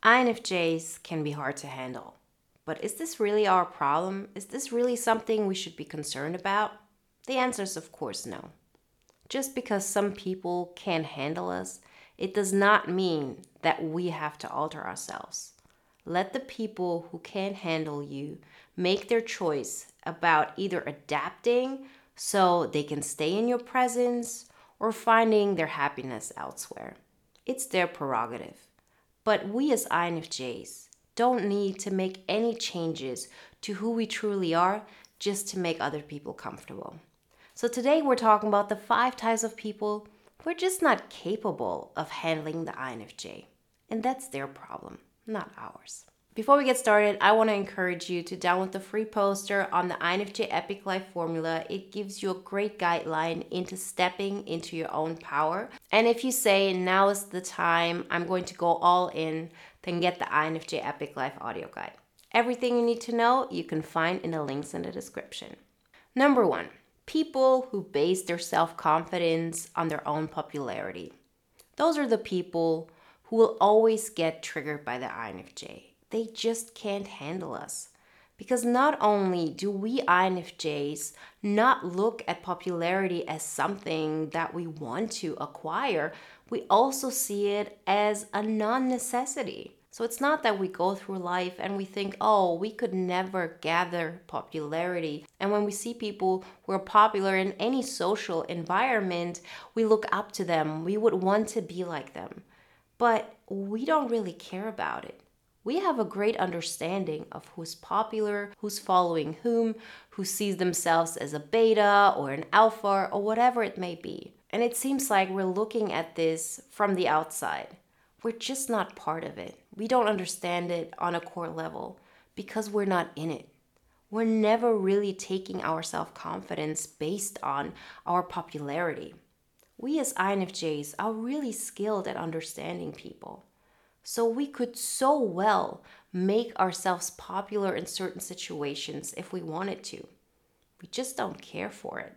INFJs can be hard to handle. But is this really our problem? Is this really something we should be concerned about? The answer is, of course, no. Just because some people can't handle us, it does not mean that we have to alter ourselves. Let the people who can't handle you make their choice about either adapting so they can stay in your presence or finding their happiness elsewhere. It's their prerogative. But we as INFJs don't need to make any changes to who we truly are just to make other people comfortable. So today we're talking about the 5 types of people who are just not capable of handling the INFJ. And that's their problem, not ours. Before we get started, I want to encourage you to download the free poster on the INFJ Epic Life Formula. It gives you a great guideline into stepping into your own power. And if you say, now is the time, I'm going to go all in, then get the INFJ Epic Life audio guide. Everything you need to know, you can find in the links in the description. Number 1, people who base their self-confidence on their own popularity. Those are the people who will always get triggered by the INFJ. They just can't handle us. Because not only do we INFJs not look at popularity as something that we want to acquire, we also see it as a non-necessity. So it's not that we go through life and we think, oh, we could never gather popularity. And when we see people who are popular in any social environment, we look up to them. We would want to be like them. But we don't really care about it. We have a great understanding of who's popular, who's following whom, who sees themselves as a beta or an alpha or whatever it may be. And it seems like we're looking at this from the outside. We're just not part of it. We don't understand it on a core level because we're not in it. We're never really taking our self-confidence based on our popularity. We as INFJs are really skilled at understanding people. So we could so well make ourselves popular in certain situations if we wanted to. We just don't care for it.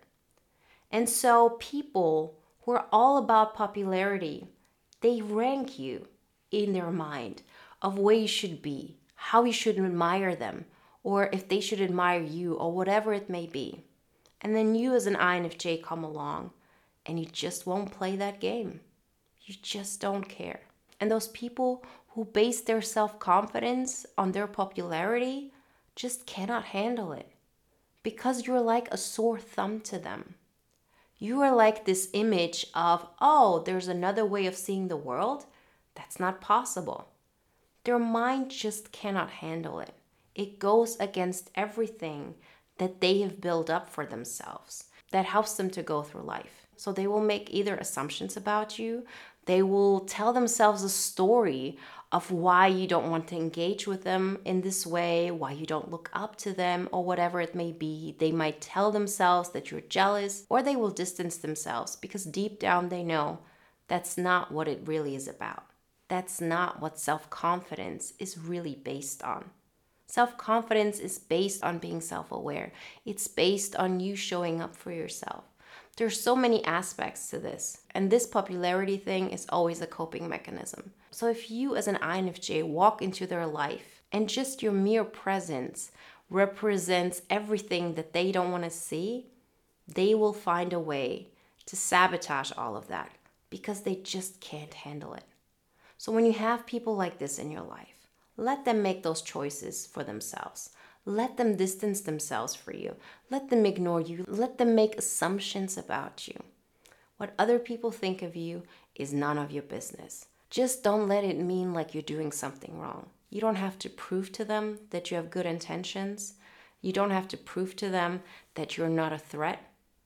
And so people who are all about popularity, they rank you in their mind of where you should be, how you should admire them, or if they should admire you, or whatever it may be. And then you as an INFJ come along and you just won't play that game. You just don't care. And those people who base their self-confidence on their popularity just cannot handle it because you're like a sore thumb to them. You are like this image of, oh, there's another way of seeing the world. That's not possible. Their mind just cannot handle it. It goes against everything that they have built up for themselves that helps them to go through life. So they will make either assumptions about you, they will tell themselves a story of why you don't want to engage with them in this way, why you don't look up to them, or whatever it may be. They might tell themselves that you're jealous, or they will distance themselves because deep down they know that's not what it really is about. That's not what self-confidence is really based on. Self-confidence is based on being self-aware. It's based on you showing up for yourself. There's so many aspects to this, and this popularity thing is always a coping mechanism. So if you as an INFJ walk into their life and just your mere presence represents everything that they don't want to see, they will find a way to sabotage all of that because they just can't handle it. So when you have people like this in your life, let them make those choices for themselves. Let them distance themselves for you. Let them ignore you. Let them make assumptions about you. What other people think of you is none of your business. Just don't let it mean like you're doing something wrong. You don't have to prove to them that you have good intentions. You don't have to prove to them that you're not a threat.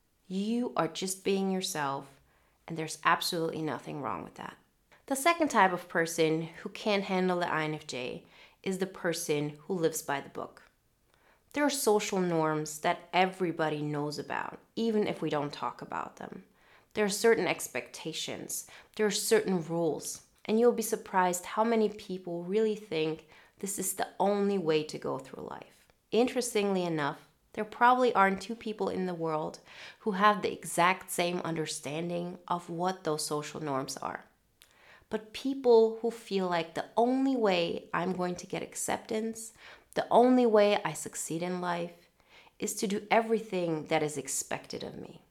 You are just being yourself, and there's absolutely nothing wrong with that. The second type of person who can't handle the INFJ is the person who lives by the book. There are social norms that everybody knows about, even if we don't talk about them. There are certain expectations, there are certain rules, and you'll be surprised how many people really think this is the only way to go through life. Interestingly enough, there probably aren't 2 people in the world who have the exact same understanding of what those social norms are. but people who feel like the only way I'm going to get acceptance, the only way I succeed in life, is to do everything that is expected of me,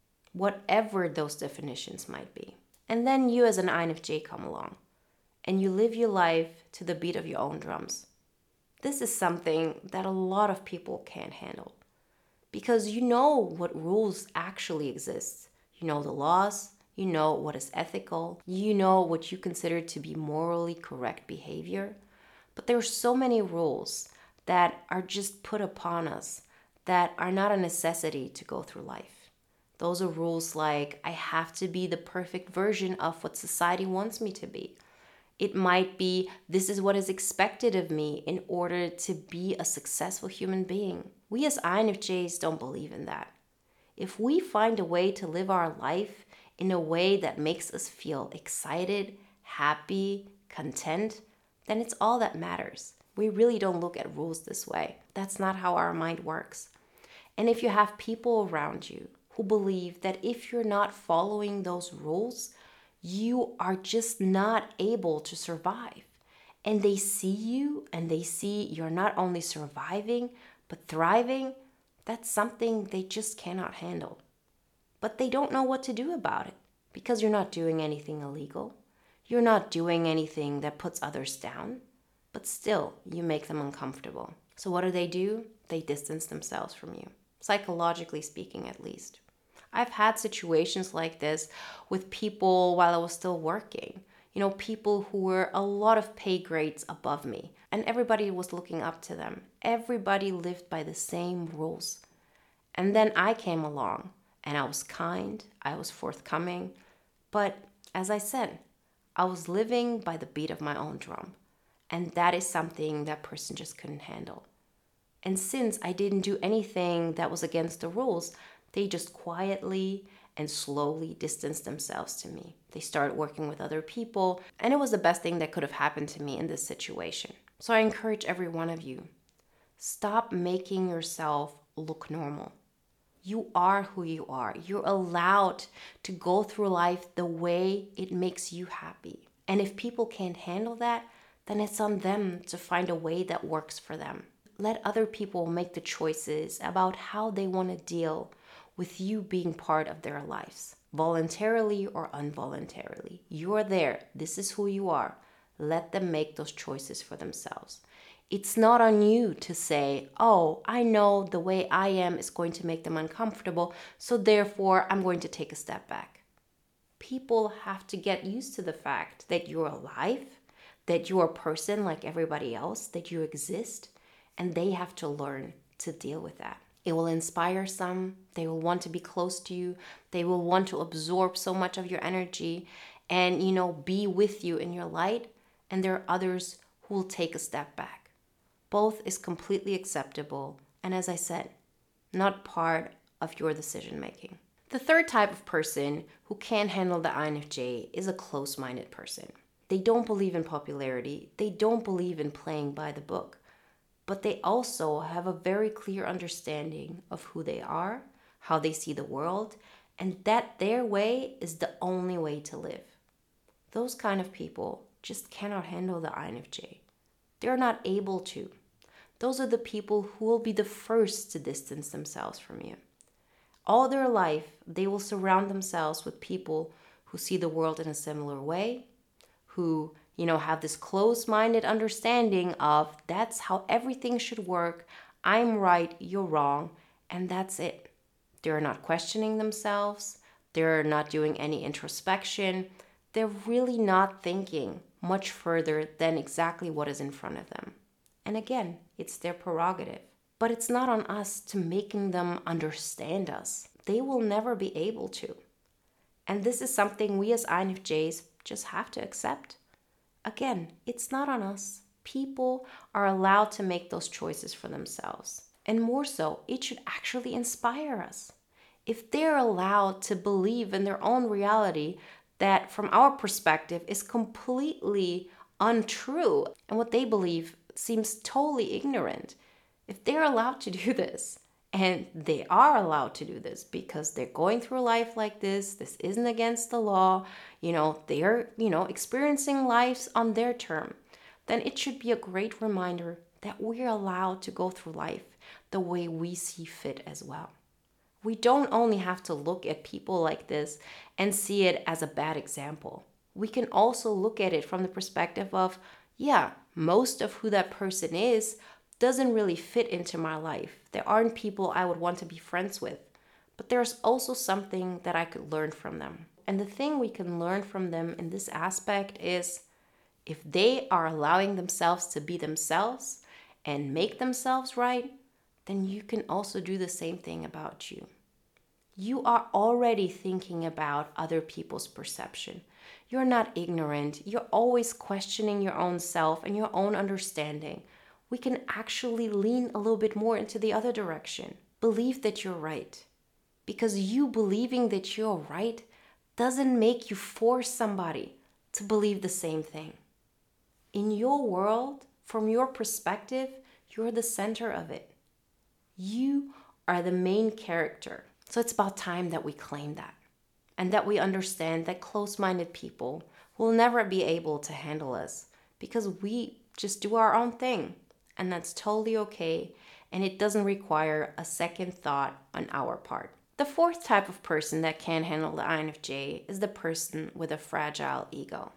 whatever those definitions might be. And then you as an INFJ come along and you live your life to the beat of your own drums. This is something that a lot of people can't handle because you know what rules actually exist. You know the laws, you know what is ethical, you know what you consider to be morally correct behavior. But there are so many rules that are just put upon us that are not a necessity to go through life. Those are rules like I have to be the perfect version of what society wants me to be. It might be this is what is expected of me in order to be a successful human being. We as INFJs don't believe in that. If we find a way to live our life in a way that makes us feel excited, happy, content, then it's all that matters. We really don't look at rules this way. That's not how our mind works. And if you have people around you who believe that if you're not following those rules, you are just not able to survive. And they see you and they see you're not only surviving, but thriving. That's something they just cannot handle. But they don't know what to do about it because you're not doing anything illegal. You're not doing anything that puts others down, but still you make them uncomfortable. So what do? They distance themselves from you, psychologically speaking at least. I've had situations like this with people while I was still working. You know, people who were a lot of pay grades above me, and everybody was looking up to them. Everybody lived by the same rules. And then I came along, and I was kind, I was forthcoming, but as I said, I was living by the beat of my own drum. And that is something that person just couldn't handle. And since I didn't do anything that was against the rules, they just quietly and slowly distanced themselves to me. They started working with other people, and it was the best thing that could have happened to me in this situation. So I encourage every one of you, stop making yourself look normal. You are who you are. You're allowed to go through life the way it makes you happy. And if people can't handle that, then it's on them to find a way that works for them. Let other people make the choices about how they want to deal with you being part of their lives, voluntarily or involuntarily. You're there. This is who you are. Let them make those choices for themselves. It's not on you to say, oh, I know the way I am is going to make them uncomfortable, so therefore I'm going to take a step back. People have to get used to the fact that you're alive, that you're a person like everybody else, that you exist, and they have to learn to deal with that. It will inspire some. They will want to be close to you. They will want to absorb so much of your energy and, be with you in your light. And there are others who will take a step back. Both is completely acceptable. And as I said, not part of your decision making. The third type of person who can't handle the INFJ is a close-minded person. They don't believe in popularity. They don't believe in playing by the book. But they also have a very clear understanding of who they are, how they see the world, and that their way is the only way to live. Those kind of people just cannot handle the INFJ. They're not able to. Those are the people who will be the first to distance themselves from you. All their life, they will surround themselves with people who see the world in a similar way, who have this close-minded understanding of that's how everything should work. I'm right, you're wrong, and that's it. They're not questioning themselves. They're not doing any introspection. They're really not thinking much further than exactly what is in front of them. And again, it's their prerogative. But it's not on us to making them understand us. They will never be able to. And this is something we as INFJs just have to accept. Again, it's not on us. People are allowed to make those choices for themselves. And more so, it should actually inspire us. If they're allowed to believe in their own reality that from our perspective is completely untrue and what they believe seems totally ignorant, if they're allowed to do this And they are allowed to do this because they're going through life like this. This isn't against the law. They're, experiencing lives on their term. Then it should be a great reminder that we're allowed to go through life the way we see fit as well. We don't only have to look at people like this and see it as a bad example. We can also look at it from the perspective of, yeah, most of who that person is doesn't really fit into my life. There aren't people I would want to be friends with, but there's also something that I could learn from them. And the thing we can learn from them in this aspect is if they are allowing themselves to be themselves and make themselves right, then you can also do the same thing about you. You are already thinking about other people's perception. You're not ignorant. You're always questioning your own self and your own understanding. We can actually lean a little bit more into the other direction. Believe that you're right. Because you believing that you're right doesn't make you force somebody to believe the same thing. In your world, from your perspective, you're the center of it. You are the main character. So it's about time that we claim that and that we understand that close-minded people will never be able to handle us because we just do our own thing. And that's totally okay. And it doesn't require a second thought on our part. The fourth type of person that can't handle the INFJ is the person with a fragile ego.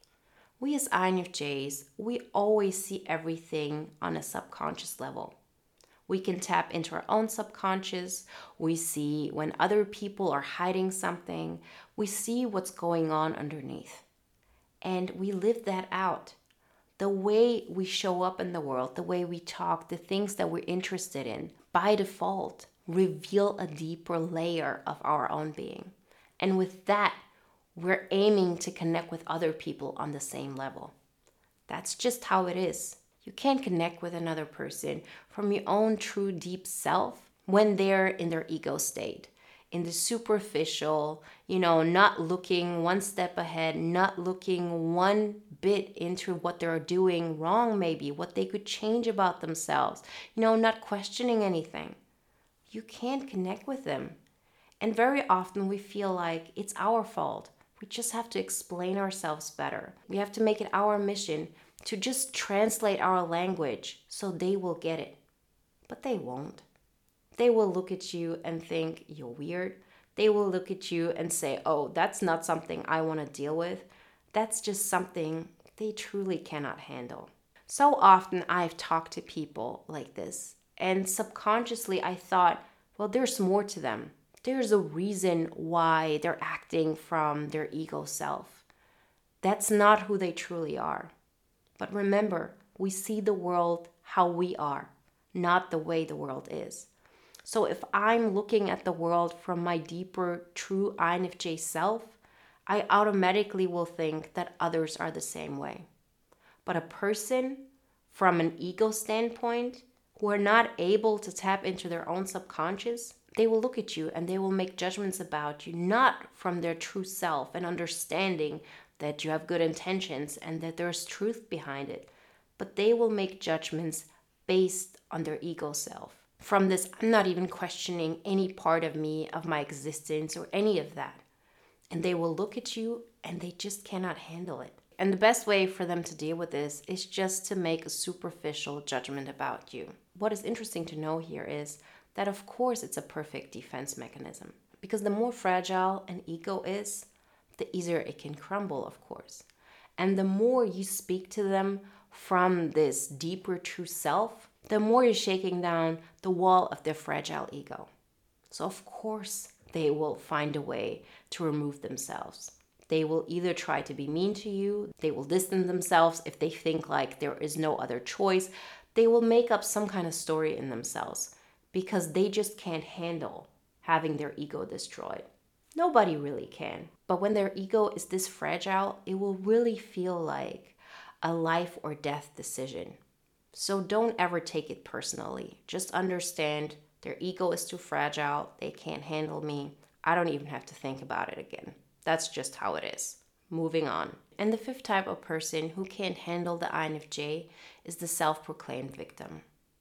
We as INFJs, we always see everything on a subconscious level. We can tap into our own subconscious. We see when other people are hiding something. We see what's going on underneath. And we live that out. The way we show up in the world, the way we talk, the things that we're interested in, by default, reveal a deeper layer of our own being. And with that, we're aiming to connect with other people on the same level. That's just how it is. You can't connect with another person from your own true deep self when they're in their ego state, in the superficial, not looking one step ahead, not looking one bit into what they're doing wrong, maybe what they could change about themselves, not questioning anything. You can't connect with them. And very often we feel like it's our fault. We just have to explain ourselves better. We have to make it our mission to just translate our language so they will get it. But they won't. They will look at you and think you're weird. They will look at you and say, oh, that's not something I want to deal with. That's just something they truly cannot handle. So often I've talked to people like this, and subconsciously I thought, well, there's more to them. There's a reason why they're acting from their ego self. That's not who they truly are. But remember, we see the world how we are, not the way the world is. So if I'm looking at the world from my deeper, true INFJ self, I automatically will think that others are the same way. But a person from an ego standpoint who are not able to tap into their own subconscious, they will look at you and they will make judgments about you, not from their true self and understanding that you have good intentions and that there's truth behind it, but they will make judgments based on their ego self. From this, I'm not even questioning any part of me, of my existence, or any of that. And they will look at you and they just cannot handle it. And the best way for them to deal with this is just to make a superficial judgment about you. What is interesting to know here is that, of course, it's a perfect defense mechanism. Because the more fragile an ego is, the easier it can crumble, of course. And the more you speak to them from this deeper true self, the more you're shaking down the wall of their fragile ego. So of course, they will find a way to remove themselves. They will either try to be mean to you, they will distance themselves if they think like there is no other choice. They will make up some kind of story in themselves because they just can't handle having their ego destroyed. Nobody really can. But when their ego is this fragile, it will really feel like a life or death decision. So don't ever take it personally. Just understand their ego is too fragile. They can't handle me. I don't even have to think about it again. That's just how it is. Moving on. And the fifth type of person who can't handle the INFJ is the self-proclaimed victim.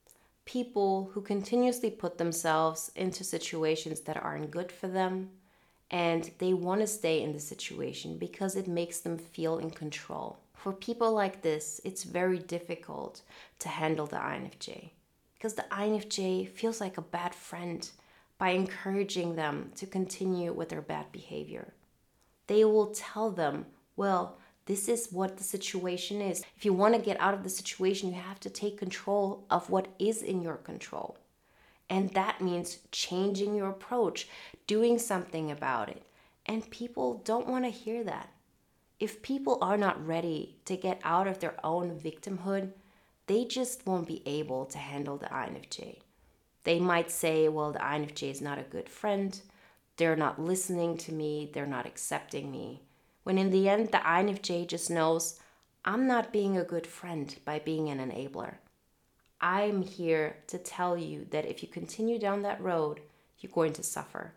People who continuously put themselves into situations that aren't good for them, and they want to stay in the situation because it makes them feel in control. For people like this, it's very difficult to handle the INFJ because the INFJ feels like a bad friend by encouraging them to continue with their bad behavior. They will tell them, well, this is what the situation is. If you want to get out of the situation, you have to take control of what is in your control. And that means changing your approach, doing something about it. And people don't want to hear that. If people are not ready to get out of their own victimhood, they just won't be able to handle the INFJ. They might say, well, the INFJ is not a good friend. They're not listening to me. They're not accepting me. When in the end, the INFJ just knows, I'm not being a good friend by being an enabler. I'm here to tell you that if you continue down that road, you're going to suffer.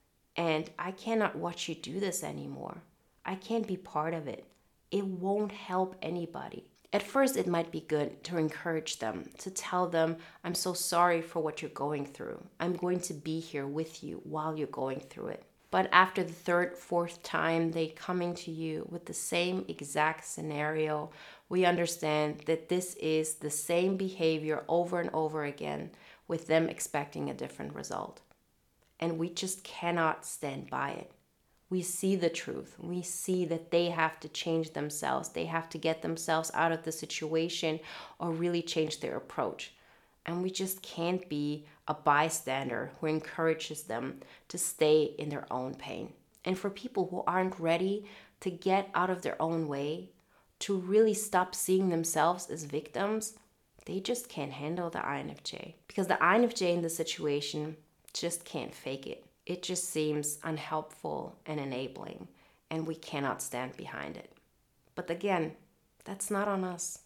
And I cannot watch you do this anymore. I can't be part of it. It won't help anybody. At first, it might be good to encourage them, to tell them, I'm so sorry for what you're going through. I'm going to be here with you while you're going through it. But after the third, fourth time they coming to you with the same exact scenario, we understand that this is the same behavior over and over again with them expecting a different result. And we just cannot stand by it. We see the truth. We see that they have to change themselves. They have to get themselves out of the situation or really change their approach. And we just can't be a bystander who encourages them to stay in their own pain. And for people who aren't ready to get out of their own way, to really stop seeing themselves as victims, they just can't handle the INFJ. Because the INFJ in the situation just can't fake it. It just seems unhelpful and enabling, and we cannot stand behind it. But again, that's not on us.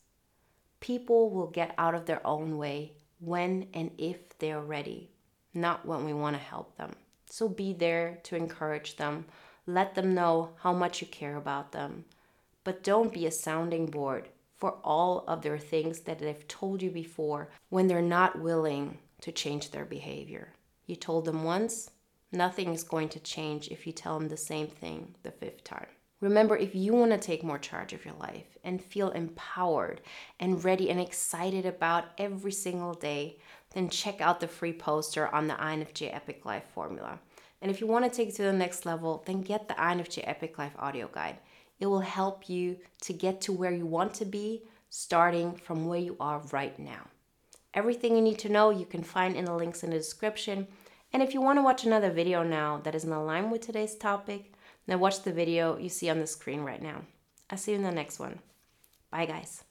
People will get out of their own way when and if they're ready, not when we want to help them. So be there to encourage them. Let them know how much you care about them. But don't be a sounding board for all of their things that they've told you before when they're not willing to change their behavior. You told them once, nothing is going to change if you tell them the same thing the fifth time. Remember, if you want to take more charge of your life and feel empowered and ready and excited about every single day, then check out the free poster on the INFJ Epic Life formula. And if you want to take it to the next level, then get the INFJ Epic Life audio guide. It will help you to get to where you want to be, starting from where you are right now. Everything you need to know you can find in the links in the description. And if you want to watch another video now that is in line with today's topic, then watch the video you see on the screen right now. I'll see you in the next one. Bye, guys.